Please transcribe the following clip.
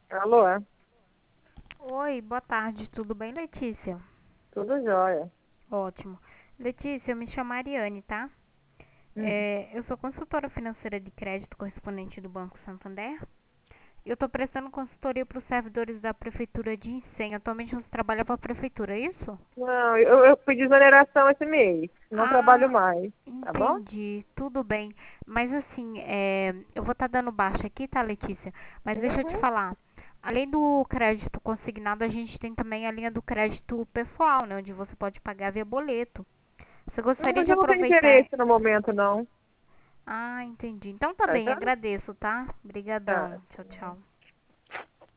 Alô, Oi, boa tarde, tudo bem, Letícia? tudo jóia. Ótimo. Letícia, eu me chamo Ariane, tá? Hum. Eu sou consultora financeira de crédito correspondente do Banco Santander. Eu estou prestando consultoria para os servidores da Prefeitura de Incém. Atualmente você trabalha para a Prefeitura, é isso? Não, eu pedi exoneração esse mês. Não trabalho Ah, mais, tá bom? entendi, tudo bem. Mas assim, eu vou estar dando baixa aqui, tá, Letícia? Mas deixa eu te Uhum. falar. Além do crédito consignado, a gente tem também a linha do crédito pessoal, né? Onde você pode pagar via boleto. Você Não, gostaria mas de eu não tenho aproveitar? interesse no momento, não. Ah, entendi. Então tá Tá bem, já? agradeço, tá? Tá. Obrigadão. Tchau, tchau.